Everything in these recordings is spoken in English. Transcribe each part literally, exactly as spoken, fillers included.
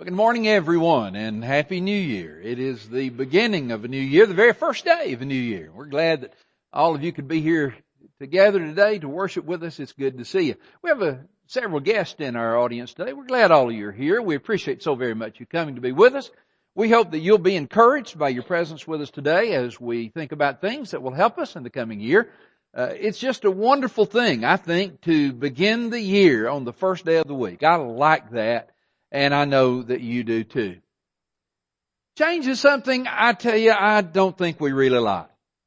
Well, good morning, everyone, and Happy New Year. It is the beginning of a new year, the very first day of a new year. We're glad that all of you could be here together today to worship with us. It's good to see you. We have a, several guests in our audience today. We're glad all of you are here. We appreciate so very much you coming to be with us. We hope that you'll be encouraged by your presence with us today as we think about things that will help us in the coming year. Uh, it's just a wonderful thing, I think, to begin the year on the first day of the week. I like that. And I know that you do too. Change is something, I tell you, I don't think we really like.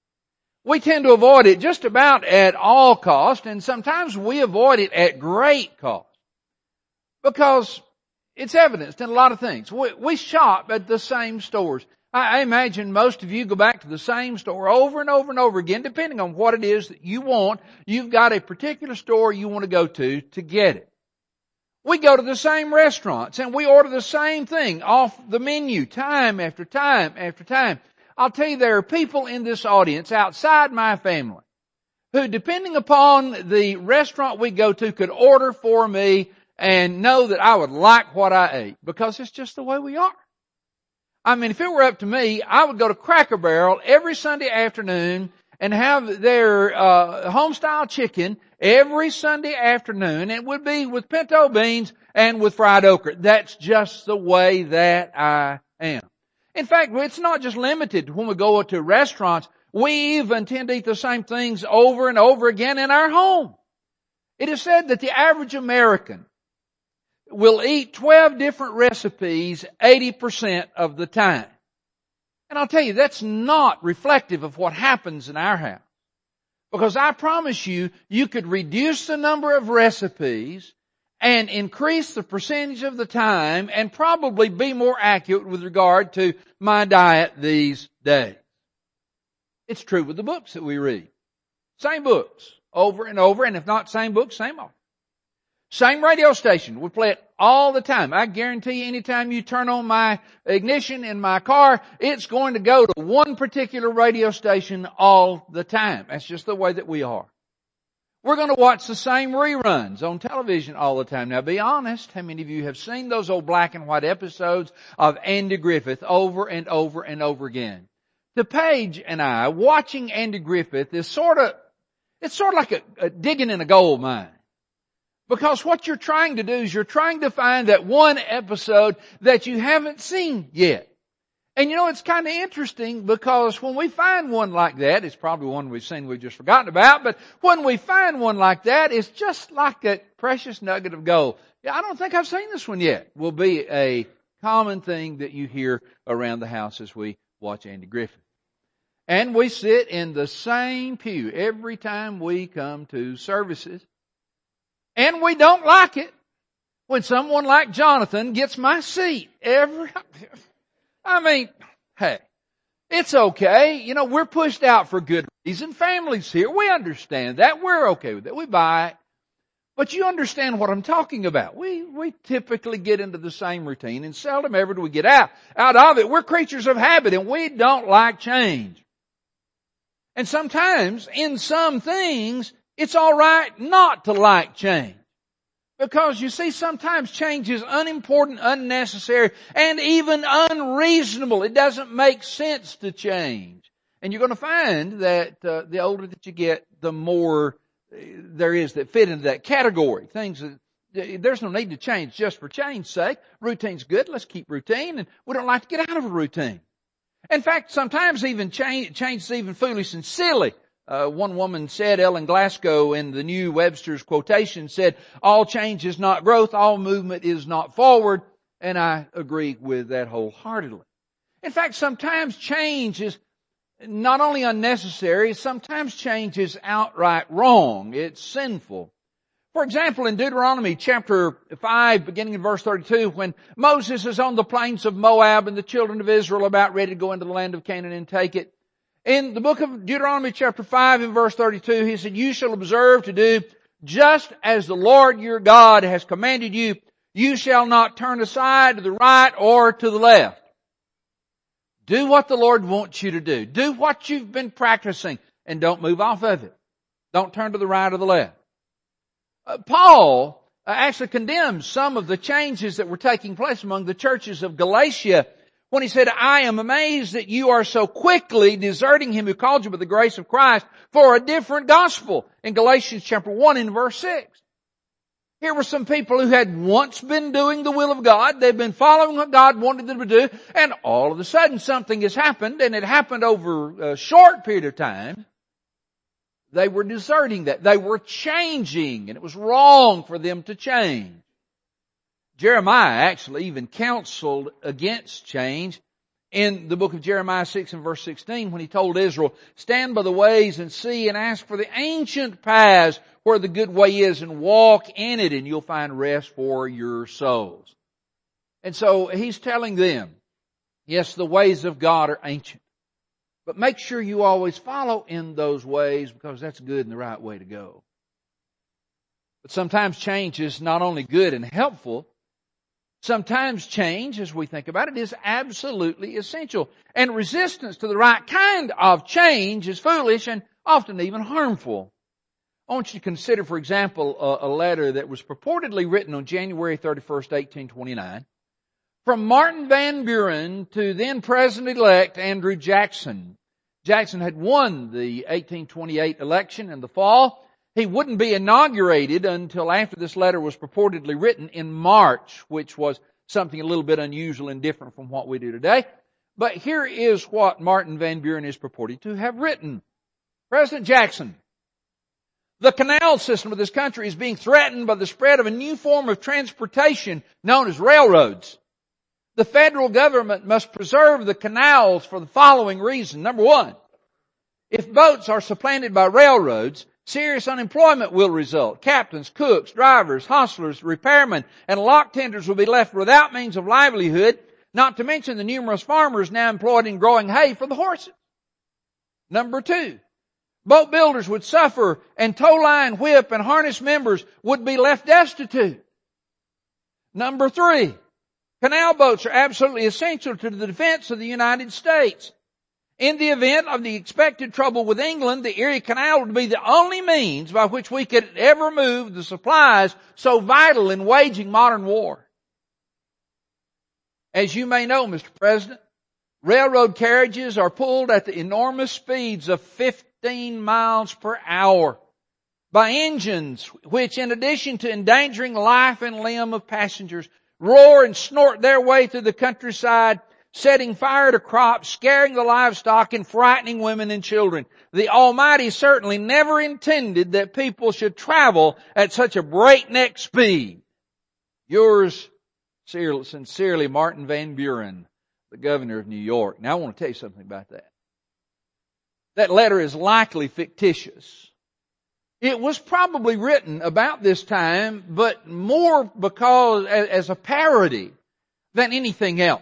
We tend to avoid it just about at all cost, and sometimes we avoid it at great cost. Because it's evidenced in a lot of things. We, we shop at the same stores. I, I imagine most of you go back to the same store over and over and over again, depending on what it is that you want. You've got a particular store you want to go to to get it. We go to the same restaurants and we order the same thing off the menu time after time after time. I'll tell you, there are people in this audience outside my family who, depending upon the restaurant we go to, could order for me and know that I would like what I ate because it's just the way we are. I mean, if it were up to me, I would go to Cracker Barrel every Sunday afternoon and have their uh home-style chicken every Sunday afternoon. It would be with pinto beans and with fried okra. That's just the way that I am. In fact, it's not just limited to when we go to restaurants. We even tend to eat the same things over and over again in our home. It is said that the average American will eat twelve different recipes eighty percent of the time. And I'll tell you, that's not reflective of what happens in our house. Because I promise you, you could reduce the number of recipes and increase the percentage of the time and probably be more accurate with regard to my diet these days. It's true with the books that we read. Same books over and over, and if not same books, same author. Same radio station. We play it all the time. I guarantee you, anytime you turn on my ignition in my car, it's going to go to one particular radio station all the time. That's just the way that we are. We're going to watch the same reruns on television all the time. Now, be honest, how many of you have seen those old black and white episodes of Andy Griffith over and over and over again? To Paige and I, watching Andy Griffith is sort of, it's sort of like a, a digging in a gold mine. Because what you're trying to do is you're trying to find that one episode that you haven't seen yet. And you know, it's kind of interesting because when we find one like that, it's probably one we've seen we've just forgotten about, but when we find one like that, it's just like a precious nugget of gold. Yeah, I don't think I've seen this one yet. Will be a common thing that you hear around the house as we watch Andy Griffith. And we sit in the same pew every time we come to services. And we don't like it when someone like Jonathan gets my seat every, I mean, hey, it's okay. You know, we're pushed out for good reason. Families here, we understand that. We're okay with it. We buy it. But you understand what I'm talking about. We, we typically get into the same routine and seldom ever do we get out, out of it. We're creatures of habit and we don't like change. And sometimes in some things, it's all right not to like change. Because you see, sometimes change is unimportant, unnecessary, and even unreasonable. It doesn't make sense to change. And you're going to find that uh, the older that you get, the more uh, there is that fit into that category. Things that, uh, there's no need to change just for change's sake. Routine's good. Let's keep routine. And we don't like to get out of a routine. In fact, sometimes even change, change is even foolish and silly. Uh, one woman said, Ellen Glasgow in the New Webster's quotation said, all change is not growth, all movement is not forward. And I agree with that wholeheartedly. In fact, sometimes change is not only unnecessary, sometimes change is outright wrong. It's sinful. For example, in Deuteronomy chapter five, beginning in verse thirty-two, when Moses is on the plains of Moab and the children of Israel about ready to go into the land of Canaan and take it, in the book of Deuteronomy chapter five and verse thirty-two, he said, you shall observe to do just as the Lord your God has commanded you. You shall not turn aside to the right or to the left. Do what the Lord wants you to do. Do what you've been practicing and don't move off of it. Don't turn to the right or the left. Uh, Paul actually condemns some of the changes that were taking place among the churches of Galatia when he said, I am amazed that you are so quickly deserting him who called you by the grace of Christ for a different gospel, in Galatians chapter one and verse six. Here were some people who had once been doing the will of God. They'd been following what God wanted them to do, and all of a sudden something has happened, and it happened over a short period of time. They were deserting that. They were changing, and it was wrong for them to change. Jeremiah actually even counseled against change in the book of Jeremiah six and verse sixteen when he told Israel, stand by the ways and see and ask for the ancient paths where the good way is and walk in it and you'll find rest for your souls. And so he's telling them, yes, the ways of God are ancient, but make sure you always follow in those ways because that's good and the right way to go. But sometimes change is not only good and helpful, sometimes change, as we think about it, is absolutely essential. And resistance to the right kind of change is foolish and often even harmful. I want you to consider, for example, a, a letter that was purportedly written on January thirty-first, eighteen twenty-nine, from Martin Van Buren to then President-elect Andrew Jackson. Jackson had won the eighteen twenty-eight election in the fall. He wouldn't be inaugurated until after this letter was purportedly written in March, which was something a little bit unusual and different from what we do today. But here is what Martin Van Buren is purported to have written. President Jackson, the canal system of this country is being threatened by the spread of a new form of transportation known as railroads. The federal government must preserve the canals for the following reason. Number one, if boats are supplanted by railroads, serious unemployment will result. Captains, cooks, drivers, hostlers, repairmen, and lock tenders will be left without means of livelihood, not to mention the numerous farmers now employed in growing hay for the horses. Number two, boat builders would suffer and tow line, whip, and harness members would be left destitute. Number three, canal boats are absolutely essential to the defense of the United States. In the event of the expected trouble with England, the Erie Canal would be the only means by which we could ever move the supplies so vital in waging modern war. As you may know, Mister President, railroad carriages are pulled at the enormous speeds of fifteen miles per hour by engines which, in addition to endangering life and limb of passengers, roar and snort their way through the countryside, setting fire to crops, scaring the livestock, and frightening women and children. The Almighty certainly never intended that people should travel at such a breakneck speed. Yours sincerely, Martin Van Buren, the governor of New York. Now I want to tell you something about that. That letter is likely fictitious. It was probably written about this time, but more because as a parody than anything else.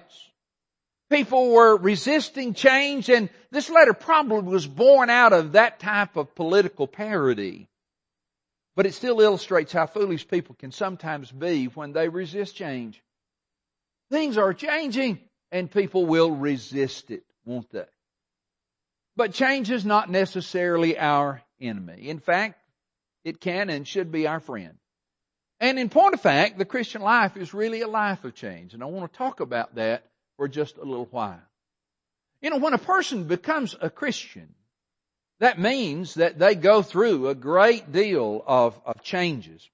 People were resisting change, and this letter probably was born out of that type of political parody. But it still illustrates how foolish people can sometimes be when they resist change. Things are changing, and people will resist it, won't they? But change is not necessarily our enemy. In fact, it can and should be our friend. And in point of fact, the Christian life is really a life of change. And I want to talk about that for just a little while. You know, when a person becomes a Christian, that means that they go through a great deal of, of changes.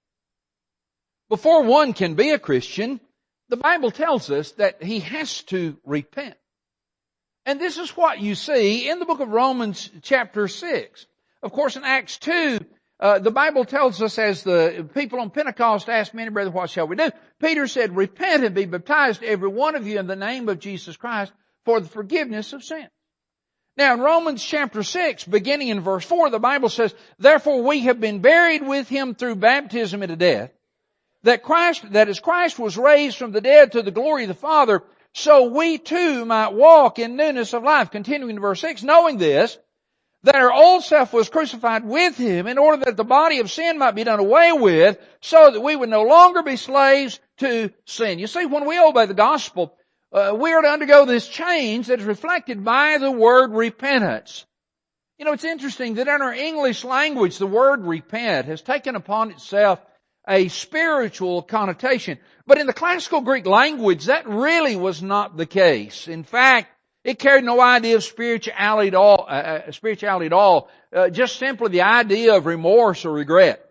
Before one can be a Christian, the Bible tells us that he has to repent. And this is what you see in the book of Romans chapter six. Of course, in Acts two, Uh, the Bible tells us as the people on Pentecost asked many, brother, what shall we do? Peter said, repent and be baptized, every one of you, in the name of Jesus Christ for the forgiveness of sin. Now in Romans chapter six, beginning in verse four, the Bible says, therefore we have been buried with him through baptism into death, that Christ, that as Christ was raised from the dead to the glory of the Father, so we too might walk in newness of life. Continuing in verse six, knowing this, that our old self was crucified with him in order that the body of sin might be done away with, so that we would no longer be slaves to sin. You see, when we obey the gospel, uh, we are to undergo this change that is reflected by the word repentance. You know, it's interesting that in our English language, the word repent has taken upon itself a spiritual connotation. But in the classical Greek language, that really was not the case. In fact, it carried no idea of spirituality at all, uh, spirituality at all, uh, just simply the idea of remorse or regret.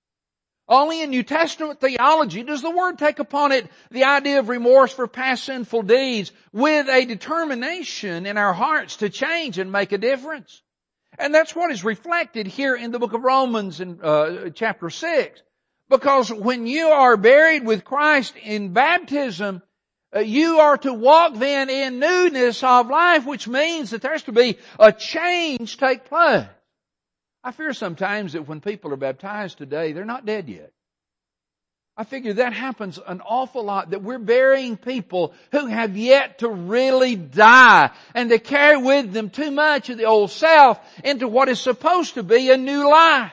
Only in New Testament theology does the Word take upon it the idea of remorse for past sinful deeds with a determination in our hearts to change and make a difference. And that's what is reflected here in the book of Romans in uh, chapter six. Because when you are buried with Christ in baptism, uh, you are to walk then in newness of life, which means that there's to be a change take place. I fear sometimes that when people are baptized today, they're not dead yet. I figure that happens an awful lot, that we're burying people who have yet to really die, and they carry with them too much of the old self into what is supposed to be a new life.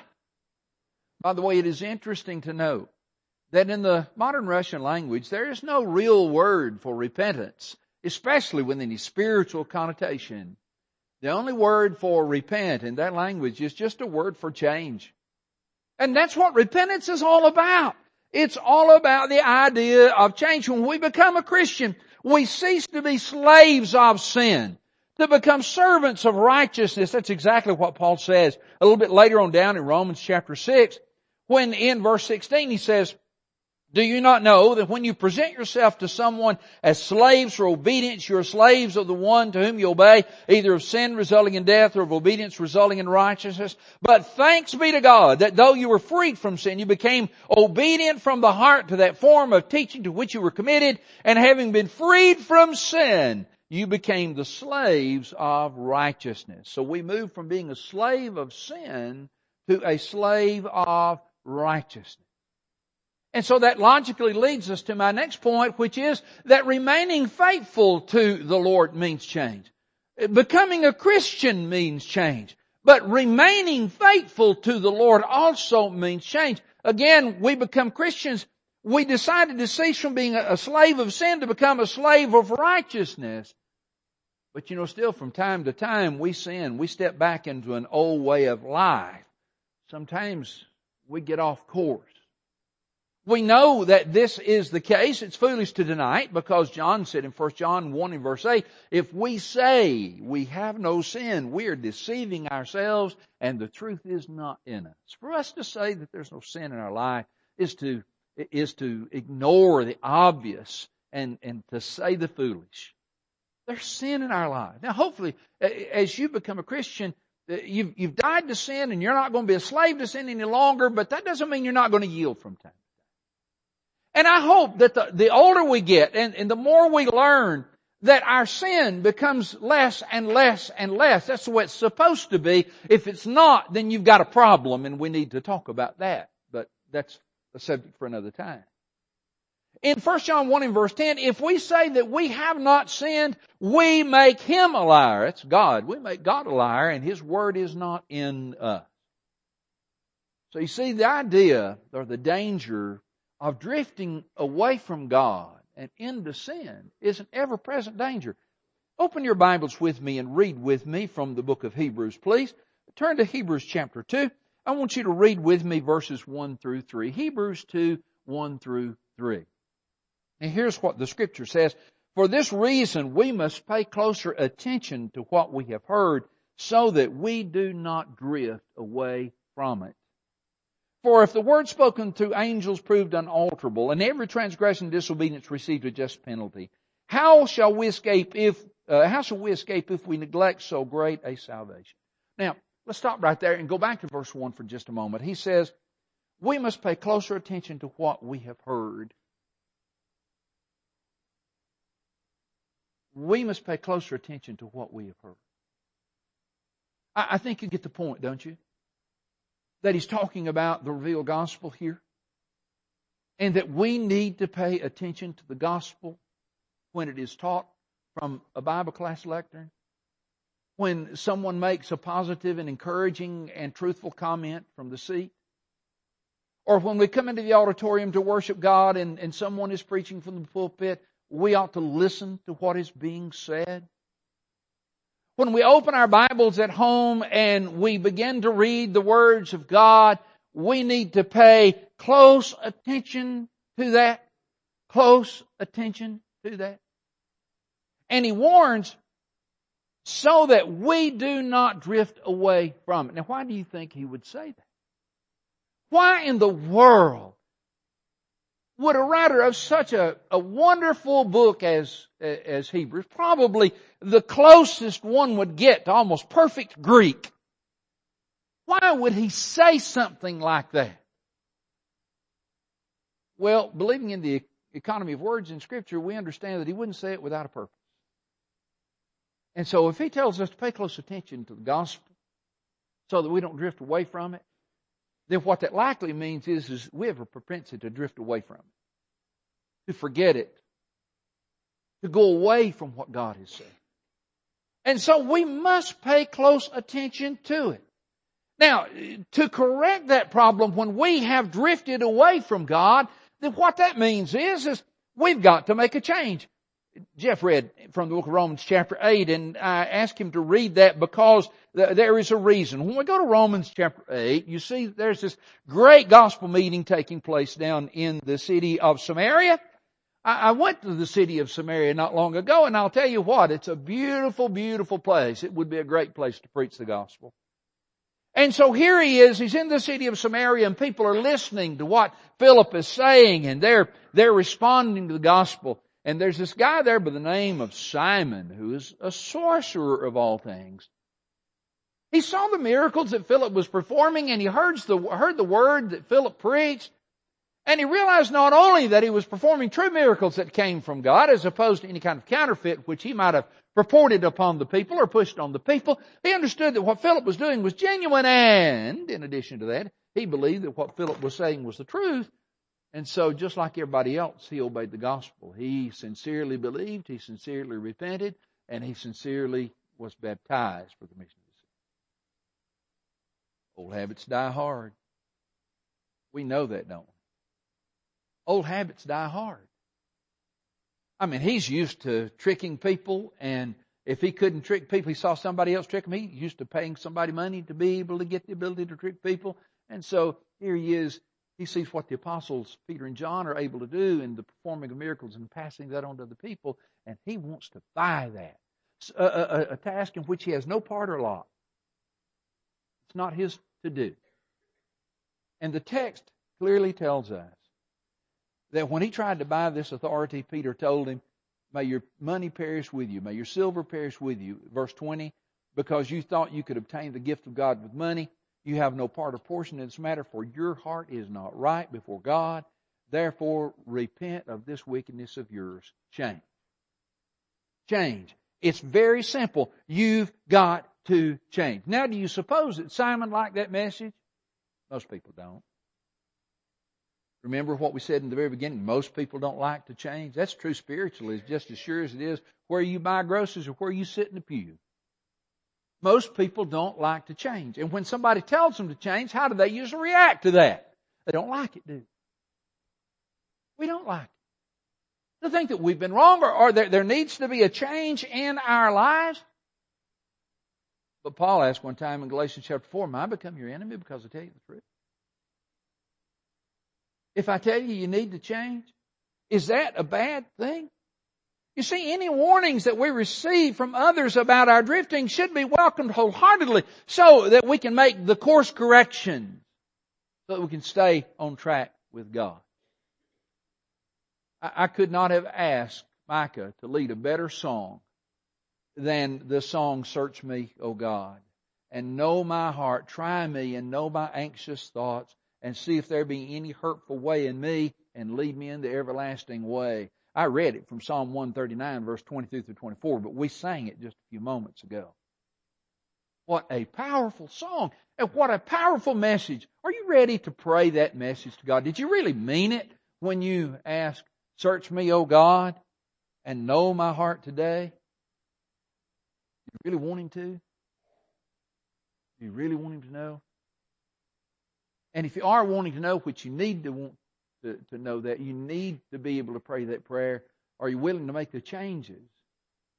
By the way, it is interesting to note that in the modern Russian language, there is no real word for repentance, especially with any spiritual connotation. The only word for repent in that language is just a word for change. And that's what repentance is all about. It's all about the idea of change. When we become a Christian, we cease to be slaves of sin, to become servants of righteousness. That's exactly what Paul says a little bit later on down in Romans chapter six, when in verse sixteen he says, do you not know that when you present yourself to someone as slaves for obedience, you are slaves of the one to whom you obey, either of sin resulting in death or of obedience resulting in righteousness? But thanks be to God that though you were freed from sin, you became obedient from the heart to that form of teaching to which you were committed, and having been freed from sin, you became the slaves of righteousness. So we moved from being a slave of sin to a slave of righteousness. And so that logically leads us to my next point, which is that remaining faithful to the Lord means change. Becoming a Christian means change. But remaining faithful to the Lord also means change. Again, we become Christians. We decided to cease from being a slave of sin to become a slave of righteousness. But you know, still from time to time we sin. We step back into an old way of life. Sometimes we get off course. We know that this is the case. It's foolish to deny it, because John said in First John one and verse eight, if we say we have no sin, we are deceiving ourselves and the truth is not in us. For us to say that there's no sin in our life is to, is to ignore the obvious and, and to say the foolish. There's sin in our life. Now hopefully, as you become a Christian, you've, you've died to sin and you're not going to be a slave to sin any longer, but that doesn't mean you're not going to yield from time. And I hope that the, the older we get and, and the more we learn, that our sin becomes less and less and less. That's the way it's supposed to be. If it's not, then you've got a problem, and we need to talk about that. But that's a subject for another time. In First John one and verse ten, if we say that we have not sinned, we make Him a liar. That's God. We make God a liar, and His word is not in us. So you see, the idea or the danger of drifting away from God and into sin is an ever-present danger. Open your Bibles with me and read with me from the book of Hebrews, please. Turn to Hebrews chapter two. I want you to read with me verses one through three. Hebrews two, one through three. And here's what the Scripture says. For this reason we must pay closer attention to what we have heard, so that we do not drift away from it. For if the word spoken through angels proved unalterable, and every transgression and disobedience received a just penalty, how shall we escape if uh, how shall we escape if we neglect so great a salvation? Now, let's stop right there and go back to verse one for just a moment. He says, we must pay closer attention to what we have heard. We must pay closer attention to what we have heard. I, I think you get the point, don't you? That he's talking about the revealed gospel here. And that we need to pay attention to the gospel when it is taught from a Bible class lectern. When someone makes a positive and encouraging and truthful comment from the seat. Or when we come into the auditorium to worship God and, and someone is preaching from the pulpit, we ought to listen to what is being said. When we open our Bibles at home and we begin to read the words of God, we need to pay close attention to that. Close attention to that. And he warns so that we do not drift away from it. Now, why do you think he would say that? Why in the world would a writer of such a, a wonderful book as, as Hebrews, probably the closest one would get to almost perfect Greek, why would he say something like that? Well, believing in the economy of words in Scripture, we understand that he wouldn't say it without a purpose. And so if he tells us to pay close attention to the gospel so that we don't drift away from it, then what that likely means is, is we have a propensity to drift away from it, to forget it, to go away from what God has said. And so we must pay close attention to it. Now, to correct that problem when we have drifted away from God, then what that means is, is we've got to make a change. Jeff read from the book of Romans chapter eight, and I asked him to read that because there is a reason. When we go to Romans chapter eight, you see there's this great gospel meeting taking place down in the city of Samaria. I went to the city of Samaria not long ago, and I'll tell you what, it's a beautiful, beautiful place. It would be a great place to preach the gospel. And so here he is, he's in the city of Samaria, and people are listening to what Philip is saying, and they're, they're responding to the gospel. And there's this guy there by the name of Simon, who is a sorcerer of all things. He saw the miracles that Philip was performing, and he heard the, heard the word that Philip preached. And he realized not only that he was performing true miracles that came from God, as opposed to any kind of counterfeit which he might have purported upon the people or pushed on the people. He understood that what Philip was doing was genuine, and in addition to that, he believed that what Philip was saying was the truth. And so, just like everybody else, he obeyed the gospel. He sincerely believed, he sincerely repented, and he sincerely was baptized for the mission of the city. Old habits die hard. We know that, don't we? Old habits die hard. I mean, he's used to tricking people, and if he couldn't trick people, he saw somebody else trick him. He's used to paying somebody money to be able to get the ability to trick people. And so, here he is. He sees what the apostles Peter and John are able to do in the performing of miracles and passing that on to the people, and he wants to buy that. A, a, a task in which he has no part or lot. It's not his to do. And the text clearly tells us that when he tried to buy this authority, Peter told him, may your money perish with you, may your silver perish with you. Verse twenty, because you thought you could obtain the gift of God with money, you have no part or portion in this matter, for your heart is not right before God. Therefore, repent of this wickedness of yours. Change. Change. It's very simple. You've got to change. Now, do you suppose that Simon liked that message? Most people don't. Remember what we said in the very beginning? Most people don't like to change. That's true spiritually, just as sure as it is where you buy groceries or where you sit in the pew. Most people don't like to change. And when somebody tells them to change, how do they usually react to that? They don't like it, do they? We don't like it. To think that we've been wrong or, or there, there needs to be a change in our lives. But Paul asked one time in Galatians chapter four, am I become your enemy because I tell you the truth? If I tell you you need to change, is that a bad thing? You see, any warnings that we receive from others about our drifting should be welcomed wholeheartedly so that we can make the course correction, so that we can stay on track with God. I, I could not have asked Micah to lead a better song than the song, Search Me, O God, and know my heart, try me and know my anxious thoughts, and see if there be any hurtful way in me, and lead me in the everlasting way. I read it from Psalm one thirty-nine, verse twenty-two through twenty-four, but we sang it just a few moments ago. What a powerful song, and what a powerful message. Are you ready to pray that message to God? Did you really mean it when you ask, search me, O God, and know my heart today? You really want Him to? You really want Him to know? And if you are wanting to know, which you need to want to, to know that, you need to be able to pray that prayer. Are you willing to make the changes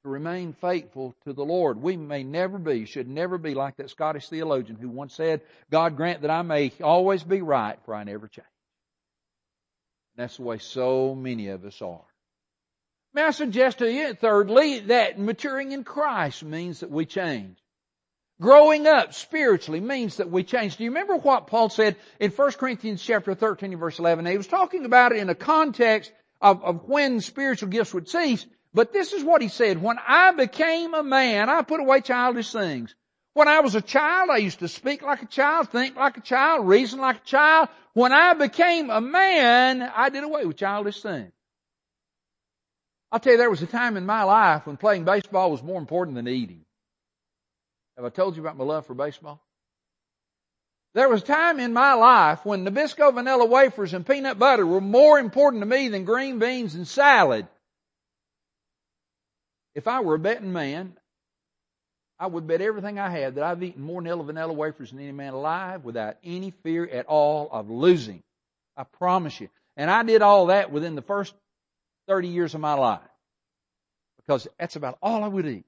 to remain faithful to the Lord. We may never be, should never be like that Scottish theologian who once said, God grant that I may always be right, for I never change. And that's the way so many of us are. May I suggest to you, thirdly, that maturing in Christ means that we change. Growing up spiritually means that we change. Do you remember what Paul said in First Corinthians chapter thirteen and verse eleven? He was talking about it in a context of, of when spiritual gifts would cease. But this is what he said. When I became a man, I put away childish things. When I was a child, I used to speak like a child, think like a child, reason like a child. When I became a man, I did away with childish things. I'll tell you, there was a time in my life when playing baseball was more important than eating. Have I told you about my love for baseball? There was a time in my life when Nabisco vanilla wafers and peanut butter were more important to me than green beans and salad. If I were a betting man, I would bet everything I had that I've eaten more vanilla vanilla wafers than any man alive without any fear at all of losing. I promise you. And I did all that within the first thirty years of my life. Because that's about all I would eat.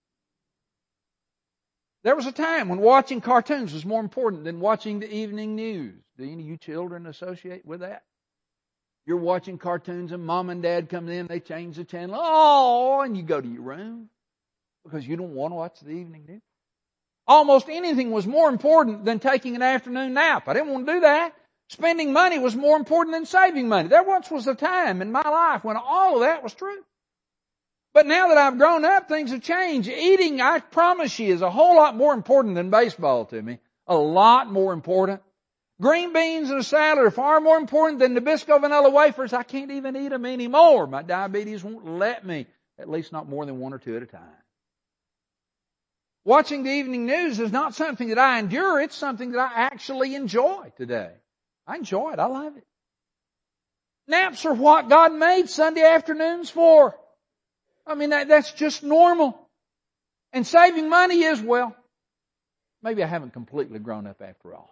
There was a time when watching cartoons was more important than watching the evening news. Do any of you children associate with that? You're watching cartoons and mom and dad come in, they change the channel. Oh, and you go to your room because you don't want to watch the evening news. Almost anything was more important than taking an afternoon nap. I didn't want to do that. Spending money was more important than saving money. There once was a time in my life when all of that was true. But now that I've grown up, things have changed. Eating, I promise you, is a whole lot more important than baseball to me. A lot more important. Green beans and a salad are far more important than Nabisco vanilla wafers. I can't even eat them anymore. My diabetes won't let me. At least not more than one or two at a time. Watching the evening news is not something that I endure. It's something that I actually enjoy today. I enjoy it. I love it. Naps are what God made Sunday afternoons for. I mean, that, that's just normal. And saving money is, well, maybe I haven't completely grown up after all.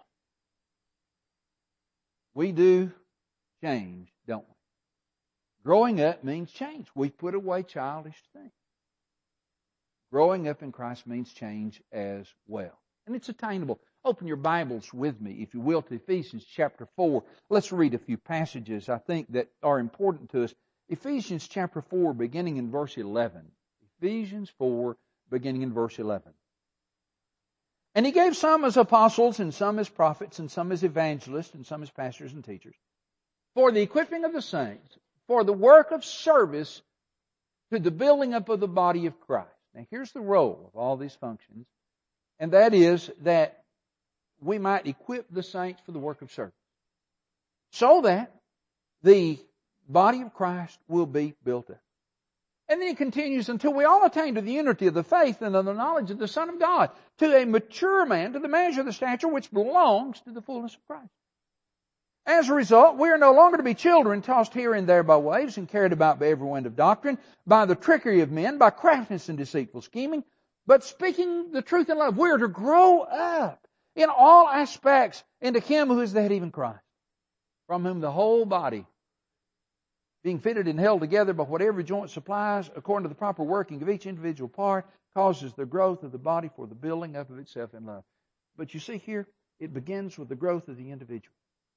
We do change, don't we? Growing up means change. We put away childish things. Growing up in Christ means change as well. And it's attainable. Open your Bibles with me, if you will, to Ephesians chapter four. Let's read a few passages I think that are important to us. Ephesians chapter four, beginning in verse eleven. Ephesians four, beginning in verse eleven. And He gave some as apostles, and some as prophets, and some as evangelists, and some as pastors and teachers, for the equipping of the saints, for the work of service to the building up of the body of Christ. Now here's the role of all these functions, and that is that we might equip the saints for the work of service, so that the body of Christ will be built up. And then he continues, until we all attain to the unity of the faith and of the knowledge of the Son of God, to a mature man, to the measure of the stature which belongs to the fullness of Christ. As a result, we are no longer to be children, tossed here and there by waves and carried about by every wind of doctrine, by the trickery of men, by craftiness and deceitful scheming, but speaking the truth in love. We are to grow up in all aspects into Him who is the head, even Christ, from whom the whole body, being fitted and held together by what every joint supplies, according to the proper working of each individual part, causes the growth of the body for the building up of itself in love. But you see here, it begins with the growth of the individual.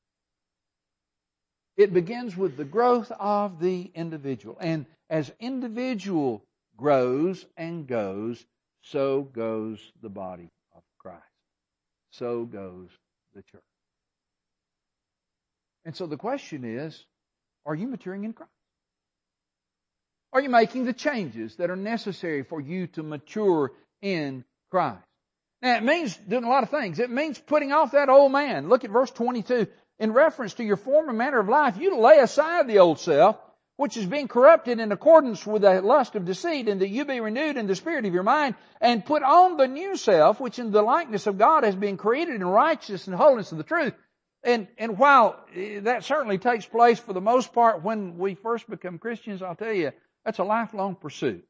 It begins with the growth of the individual. And as individual grows and goes, so goes the body of Christ. So goes the church. And so the question is, are you maturing in Christ? Are you making the changes that are necessary for you to mature in Christ? Now, it means doing a lot of things. It means putting off that old man. Look at verse twenty-two. In reference to your former manner of life, you lay aside the old self, which is being corrupted in accordance with the lust of deceit, and that you be renewed in the spirit of your mind, and put on the new self, which in the likeness of God has been created in righteousness and holiness of the truth. And, and while that certainly takes place for the most part when we first become Christians, I'll tell you, that's a lifelong pursuit.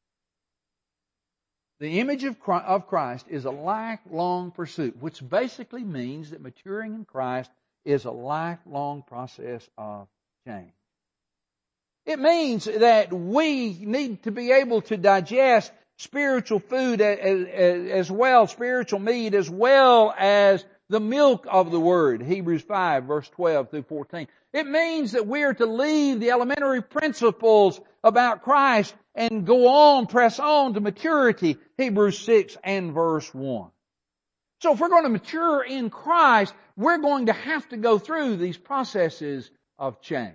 The image of Christ is a lifelong pursuit, which basically means that maturing in Christ is a lifelong process of change. It means that we need to be able to digest spiritual food as, as well, spiritual meat, as well as the milk of the Word. Hebrews five, verse twelve through fourteen. It means that we are to leave the elementary principles about Christ and go on, press on to maturity. Hebrews six and verse one. So if we're going to mature in Christ, we're going to have to go through these processes of change.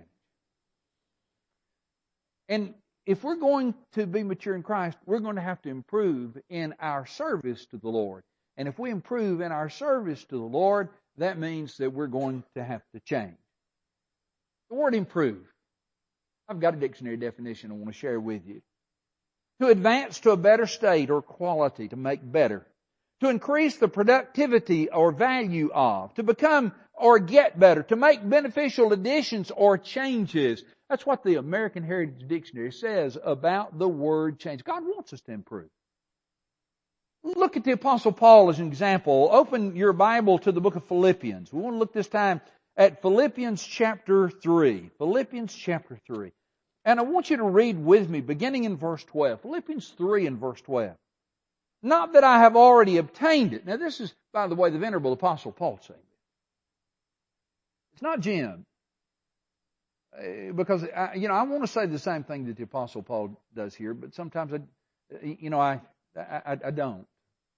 And if we're going to be mature in Christ, we're going to have to improve in our service to the Lord. And if we improve in our service to the Lord, that means that we're going to have to change. The word improve. I've got a dictionary definition I want to share with you. To advance to a better state or quality, to make better. To increase the productivity or value of. To become or get better. To make beneficial additions or changes. That's what the American Heritage Dictionary says about the word change. God wants us to improve. Look at the Apostle Paul as an example. Open your Bible to the book of Philippians. We want to look this time at Philippians chapter three. Philippians chapter three. And I want you to read with me, beginning in verse twelve. Philippians three and verse twelve. Not that I have already obtained it. Now this is, by the way, the venerable Apostle Paul saying it. It's not Jim. Because, I, you know, I want to say the same thing that the Apostle Paul does here, but sometimes, I, you know, I, I, I don't.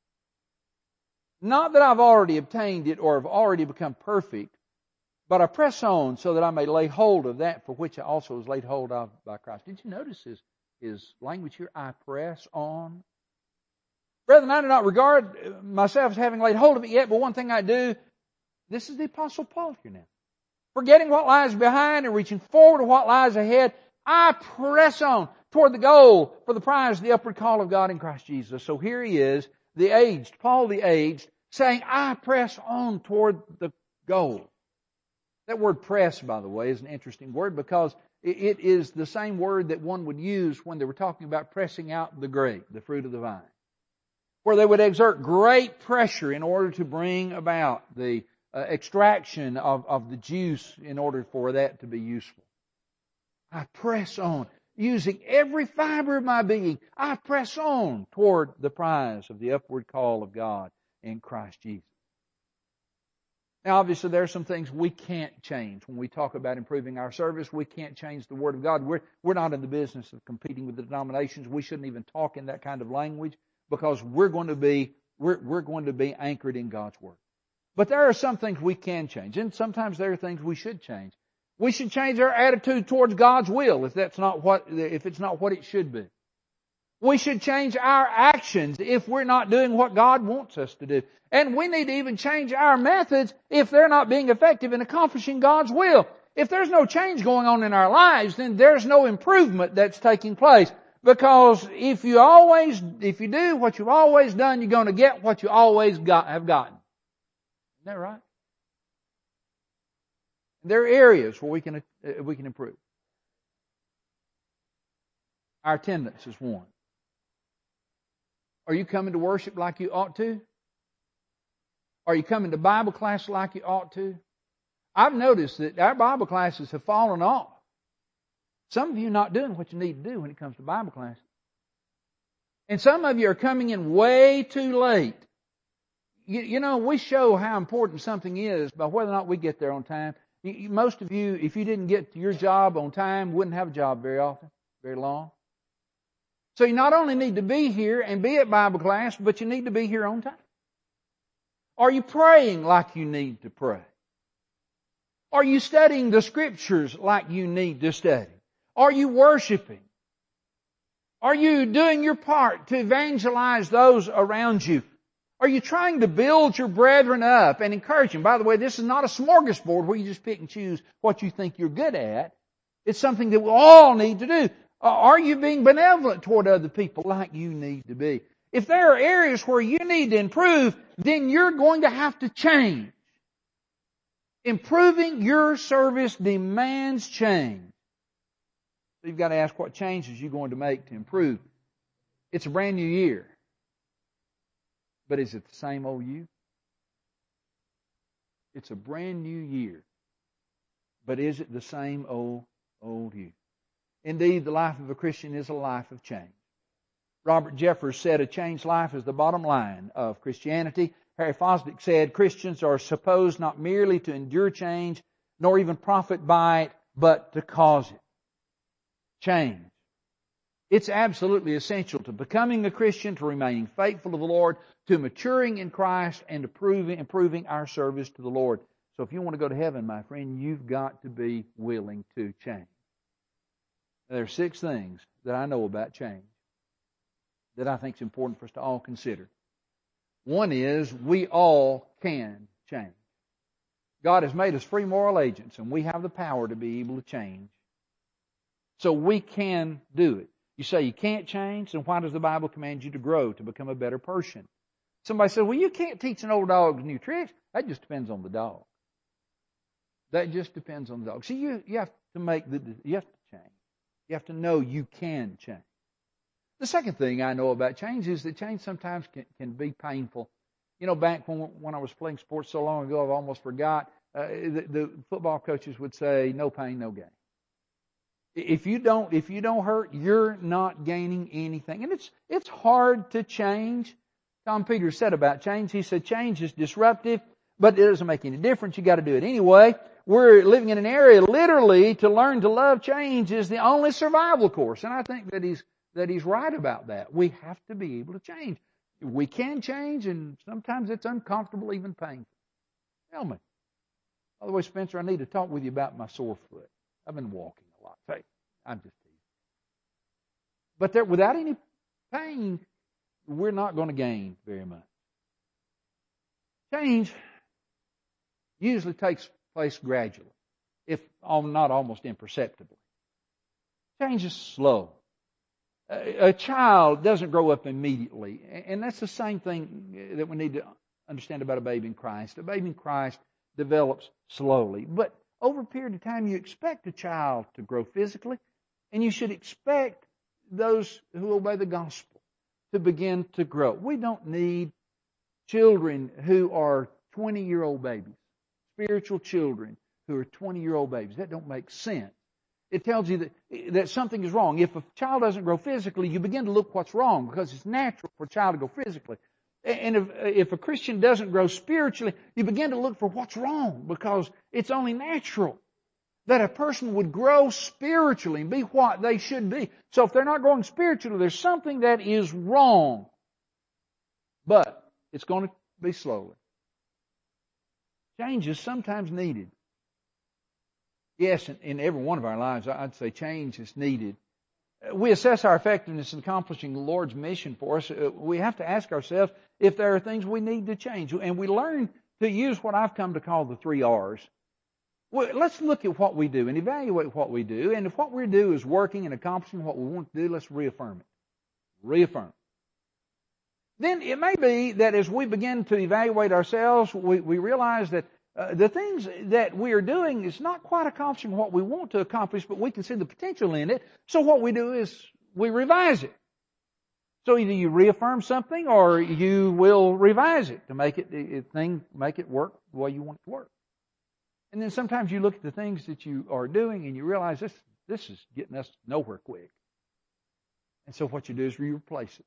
Not that I've already obtained it or have already become perfect, but I press on so that I may lay hold of that for which I also was laid hold of by Christ. Did you notice his, his language here? I press on. Brethren, I do not regard myself as having laid hold of it yet, but one thing I do, this is the Apostle Paul here now. Forgetting what lies behind and reaching forward to what lies ahead, I press on toward the goal for the prize of the upward call of God in Christ Jesus. So here he is, the aged, Paul the aged, saying, I press on toward the goal. That word press, by the way, is an interesting word because it is the same word that one would use when they were talking about pressing out the grape, the fruit of the vine. Where they would exert great pressure in order to bring about the uh, extraction of, of the juice in order for that to be useful. I press on, using every fiber of my being. I press on toward the prize of the upward call of God in Christ Jesus. Now, obviously, there are some things we can't change. When we talk about improving our service, we can't change the Word of God. We're, we're not in the business of competing with the denominations. We shouldn't even talk in that kind of language because we're going to be, we're, we're going to be anchored in God's Word. But there are some things we can change, and sometimes there are things we should change. We should change our attitude towards God's will if that's not what, if it's not what it should be. We should change our actions if we're not doing what God wants us to do. And we need to even change our methods if they're not being effective in accomplishing God's will. If there's no change going on in our lives, then there's no improvement that's taking place. Because if you always, if you do what you've always done, you're going to get what you always got, have gotten. Isn't that right? There are areas where we can, uh, we can improve. Our attendance is one. Are you coming to worship like you ought to? Are you coming to Bible class like you ought to? I've noticed that our Bible classes have fallen off. Some of you are not doing what you need to do when it comes to Bible class. And some of you are coming in way too late. You, you know, we show how important something is by whether or not we get there on time. You, you, most of you, if you didn't get to your job on time, wouldn't have a job very often, very long. So you not only need to be here and be at Bible class, but you need to be here on time. Are you praying like you need to pray? Are you studying the Scriptures like you need to study? Are you worshiping? Are you doing your part to evangelize those around you? Are you trying to build your brethren up and encourage them? By the way, this is not a smorgasbord where you just pick and choose what you think you're good at. It's something that we all need to do. Are you being benevolent toward other people like you need to be? If there are areas where you need to improve, then you're going to have to change. Improving your service demands change. So you've got to ask what changes you're going to make to improve. It's a brand new year. But is it the same old you? It's a brand new year. But is it the same old, old you? Indeed, the life of a Christian is a life of change. Robert Jeffers said a changed life is the bottom line of Christianity. Harry Fosdick said Christians are supposed not merely to endure change, nor even profit by it, but to cause it. Change. It's absolutely essential to becoming a Christian, to remaining faithful to the Lord, to maturing in Christ, and to proving, improving our service to the Lord. So if you want to go to heaven, my friend, you've got to be willing to change. There are six things that I know about change that I think is important for us to all consider. One is we all can change. God has made us free moral agents, and we have the power to be able to change. So we can do it. You say you can't change, then why does the Bible command you to grow, to become a better person? Somebody says, well, you can't teach an old dog new tricks. That just depends on the dog. That just depends on the dog. See, you, you have to make the, you have to change. You have to know you can change. The second thing I know about change is that change sometimes can, can be painful. You know, back when when I was playing sports so long ago, I've almost forgot, uh, the, the football coaches would say, no pain, no gain. If you don't, if you don't hurt, you're not gaining anything. And it's, it's hard to change. Tom Peters said about change, he said change is disruptive, but it doesn't make any difference. You got to do it anyway. We're living in an area literally to learn to love change is the only survival course. And I think that he's, that he's right about that. We have to be able to change. We can change, and sometimes it's uncomfortable, even painful. Tell me. By the way, Spencer, I need to talk with you about my sore foot. I've been walking a lot. Hey, I'm just teasing. But there, without any pain, we're not going to gain very much. Change usually takes place gradually, if not almost imperceptibly. Change is slow. A child doesn't grow up immediately. And that's the same thing that we need to understand about a baby in Christ. A baby in Christ develops slowly. But over a period of time, you expect a child to grow physically, and you should expect those who obey the gospel to begin to grow. We don't need children who are twenty-year-old babies, spiritual children who are twenty-year-old babies. That don't make sense. It tells you that, that something is wrong. If a child doesn't grow physically, you begin to look what's wrong because it's natural for a child to grow physically. And if, if a Christian doesn't grow spiritually, you begin to look for what's wrong because it's only natural that a person would grow spiritually and be what they should be. So if they're not growing spiritually, there's something that is wrong. But it's going to be slowly. Change is sometimes needed. Yes, in, in every one of our lives, I'd say change is needed. We assess our effectiveness in accomplishing the Lord's mission for us. We have to ask ourselves if there are things we need to change. And we learn to use what I've come to call the three R's. Well, let's look at what we do and evaluate what we do. And if what we do is working and accomplishing what we want to do, let's reaffirm it. Reaffirm. Then it may be that as we begin to evaluate ourselves, we, we realize that Uh, the things that we are doing is not quite accomplishing what we want to accomplish, but we can see the potential in it. So what we do is we revise it. So either you reaffirm something or you will revise it to make it, it thing, make it work the way you want it to work. And then sometimes you look at the things that you are doing and you realize this, this is getting us nowhere quick. And so what you do is you replace it.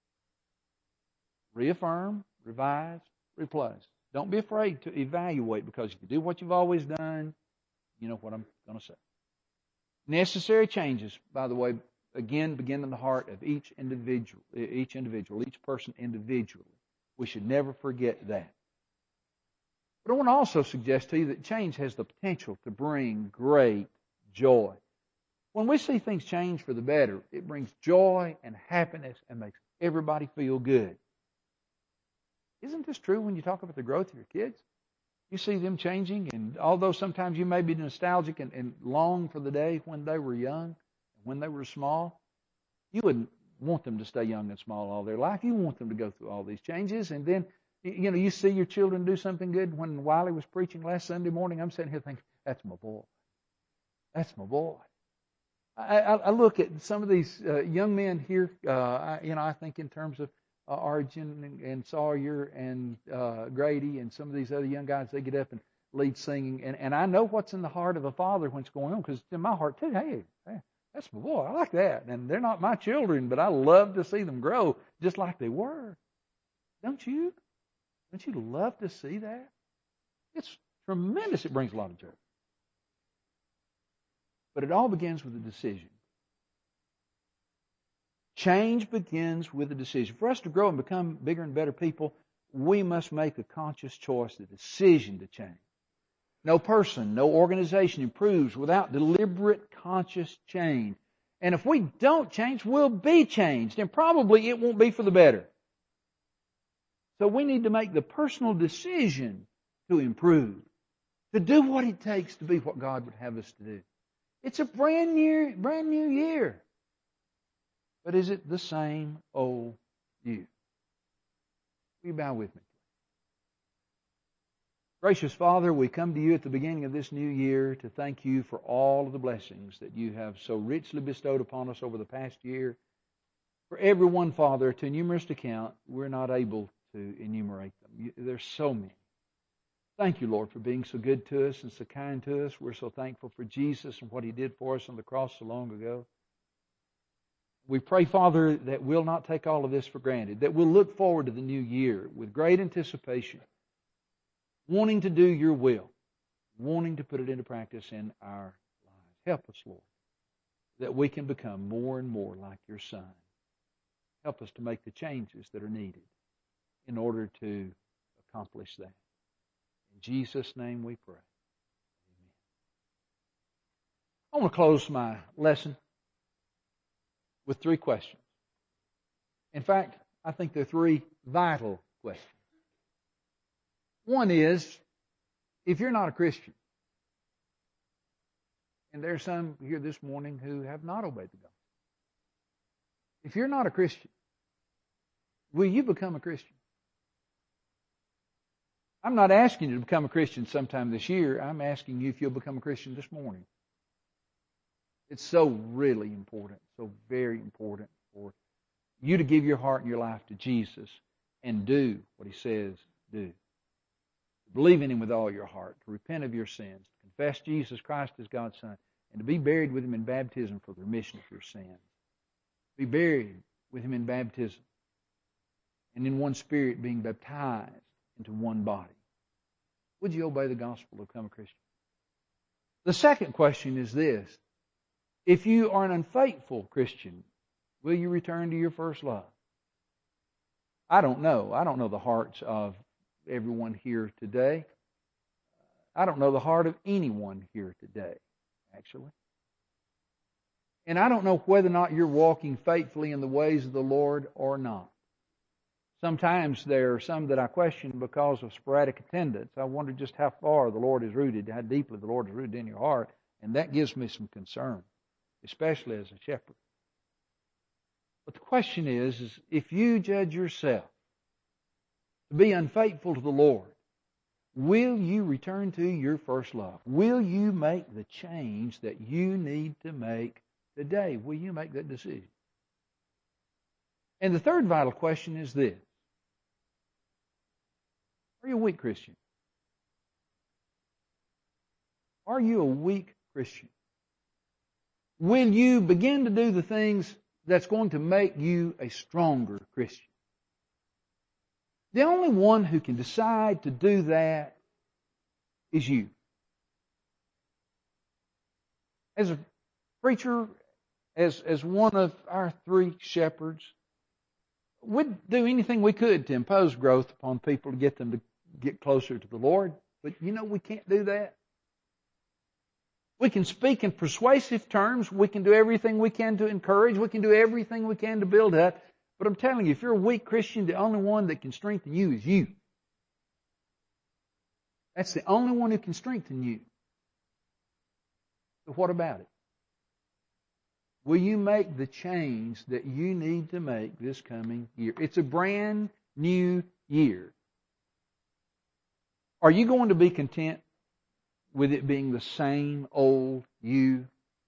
Reaffirm, revise, replace. Don't be afraid to evaluate, because if you do what you've always done, you know what I'm going to say. Necessary changes, by the way, again, begin in the heart of each individual, each individual, each person individually. We should never forget that. But I want to also suggest to you that change has the potential to bring great joy. When we see things change for the better, it brings joy and happiness and makes everybody feel good. Isn't this true when you talk about the growth of your kids? You see them changing, and although sometimes you may be nostalgic and, and long for the day when they were young, when they were small, you wouldn't want them to stay young and small all their life. You want them to go through all these changes. And then, you know, you see your children do something good. When Wiley was preaching last Sunday morning, I'm sitting here thinking, that's my boy. That's my boy. I, I, I look at some of these uh, young men here, uh, I, you know, I think in terms of Uh, Arjun and, and Sawyer and uh, Grady and some of these other young guys, they get up and lead singing. And, and I know what's in the heart of a father when it's going on, because it's in my heart too. Hey, hey, That's my boy. I like that. And they're not my children, but I love to see them grow just like they were. Don't you? Don't you love to see that? It's tremendous. It brings a lot of joy. But it all begins with a decision. Change begins with a decision. For us to grow and become bigger and better people, we must make a conscious choice, a decision to change. No person, no organization improves without deliberate, conscious change. And if we don't change, we'll be changed. And probably it won't be for the better. So we need to make the personal decision to improve, to do what it takes to be what God would have us to do. It's a brand new, brand new year. But is it the same old you? Will you bow with me? Gracious Father, we come to you at the beginning of this new year to thank you for all of the blessings that you have so richly bestowed upon us over the past year. For every one, Father, too numerous to count, we're not able to enumerate them. There's so many. Thank you, Lord, for being so good to us and so kind to us. We're so thankful for Jesus and what He did for us on the cross so long ago. We pray, Father, that we'll not take all of this for granted, that we'll look forward to the new year with great anticipation, wanting to do your will, wanting to put it into practice in our lives. Help us, Lord, that we can become more and more like your Son. Help us to make the changes that are needed in order to accomplish that. In Jesus' name we pray. Amen. I want to close my lesson with three questions. In fact, I think they're three vital questions. One is, if you're not a Christian, and there's some here this morning who have not obeyed the gospel. If you're not a Christian, will you become a Christian? I'm not asking you to become a Christian sometime this year. I'm asking you if you'll become a Christian this morning. It's so really important, so very important for you to give your heart and your life to Jesus and do what He says do. To believe in Him with all your heart, to repent of your sins, to confess Jesus Christ as God's Son, and to be buried with Him in baptism for the remission of your sins. Be buried with Him in baptism, and in one Spirit being baptized into one body. Would you obey the gospel to become a Christian? The second question is this. If you are an unfaithful Christian, will you return to your first love? I don't know. I don't know the hearts of everyone here today. I don't know the heart of anyone here today, actually. And I don't know whether or not you're walking faithfully in the ways of the Lord or not. Sometimes there are some that I question because of sporadic attendance. I wonder just how far the Lord is rooted, how deeply the Lord is rooted in your heart, and that gives me some concern, especially as a shepherd. But the question is, is if you judge yourself to be unfaithful to the Lord, will you return to your first love? Will you make the change that you need to make today? Will you make that decision? And the third vital question is this. Are you a weak Christian? Are you a weak Christian? Will you begin to do the things that's going to make you a stronger Christian? The only one who can decide to do that is you. As a preacher, as, as one of our three shepherds, we'd do anything we could to impose growth upon people to get them to get closer to the Lord. But you know, we can't do that. We can speak in persuasive terms. We can do everything we can to encourage. We can do everything we can to build up. But I'm telling you, if you're a weak Christian, the only one that can strengthen you is you. That's the only one who can strengthen you. So what about it? Will you make the change that you need to make this coming year? It's a brand new year. Are you going to be content with it being the same old you?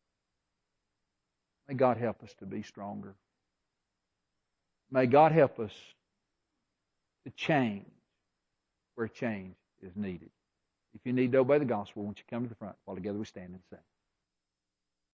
May God help us to be stronger. May God help us to change where change is needed. If you need to obey the gospel, won't you come to the front while together we stand and sing?